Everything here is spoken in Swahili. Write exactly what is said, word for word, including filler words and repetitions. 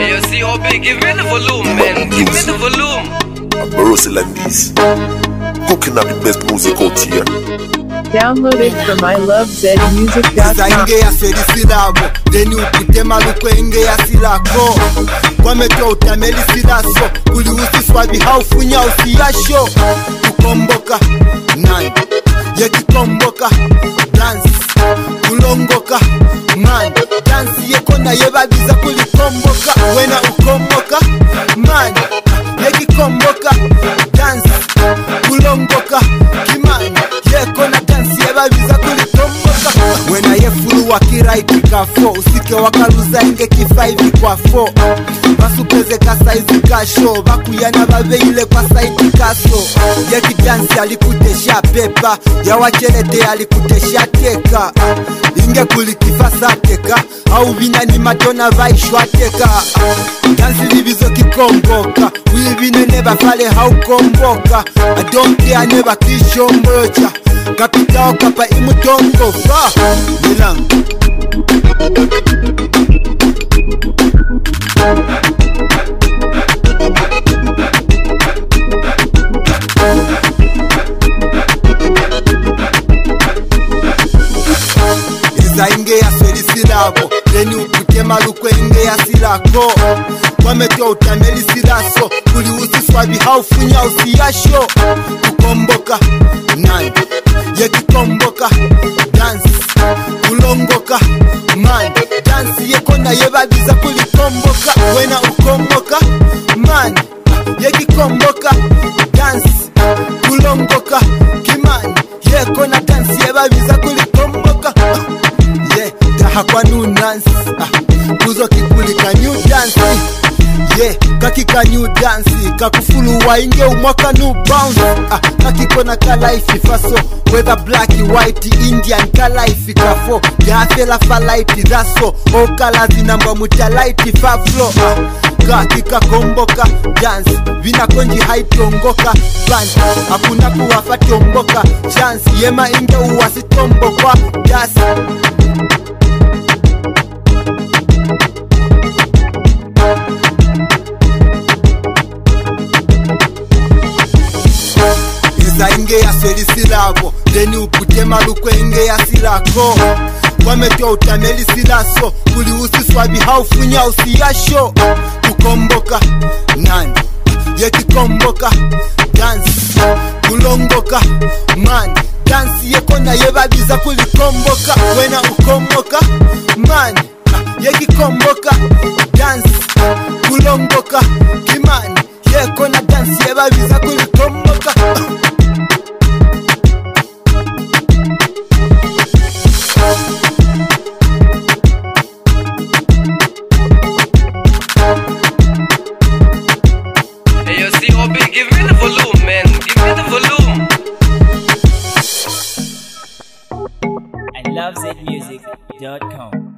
Hey, you see, Obi, give me the volume, man. Give me the volume. I'm Barosi Landis, cooking up the best music out here. Download it from I love zed music dot com. Inge ya serisilabo, deni ukutema lukwenge ya silako. Kwameto utameli silaso, kuli usiswabi haufunya usiyasho. Kukomboka, nani, yekikomboka, dance. Kulongoka, man, dance yekona yebabiza kulikomboka. Wena ukomboka, man, yekikomboka, dance. Kulongoka, kimani, yekona dance yebabiza kulikomboka. Wena yefulu wakiraiti kafo, usike wakaruza inge kifaivi kwa fo. Basupeze kasaizi kasho, bakuyana babeile kwa saiti kaso. Yeki dance alikutesha pepa, yawachelete alikutesha teka. Inge kulikifasa teka, au binani matona vaishwa teka. Dansi libizo kikomboka, wibine neba fale haukomboka. I don't care neba kishombocha, kapitao kapa imutongo fa Milang. Inge ya sweli silabo, deni ukutema lukwenge ya silako. Kwameto utameli silaso, kuli usiswabi haufunya usiyasho. Kukomboka, nani, yekikomboka, dance. Kulongoka, man, dance yekona yebabiza kulikomboka. Wena ukomboka, man, yekikomboka, dance. Kulongoka, kimani, yekona dance yebabiza kulikomboka. Yeah, daha kwa new dance. Ah, kuzo kikuli ka new dance. Yeah, kakika new dance. Kakufulu wa inge umwaka new bounce. Ah, kakikona ka life faso. Whether black, white, Indian, ka life kafo. Ya fela fa light daso. O kalazi namba muta light fa flow. Ah, kakika komboka dance. Vina konji haitongoka band. Hakuna kuwafa tomboka chance. Yema inge uwasi tomboka dance. Inge ya serisilabo, deni ukutema lukwenge ya silako. Kwameto utameli silaso, kuli usiswabi haufunya usiyasho. Kukomboka, nani, yekikomboka, dance. Kulongoka, man, dance yekona yebabiza kulikomboka. Wena ukomboka, man, yekikomboka, dance. Kulongoka, kimani, yekona dance yebabiza kulikomboka. Hey, you see, Obi, give me the volume, man. Give me the volume. I love zed music dot com.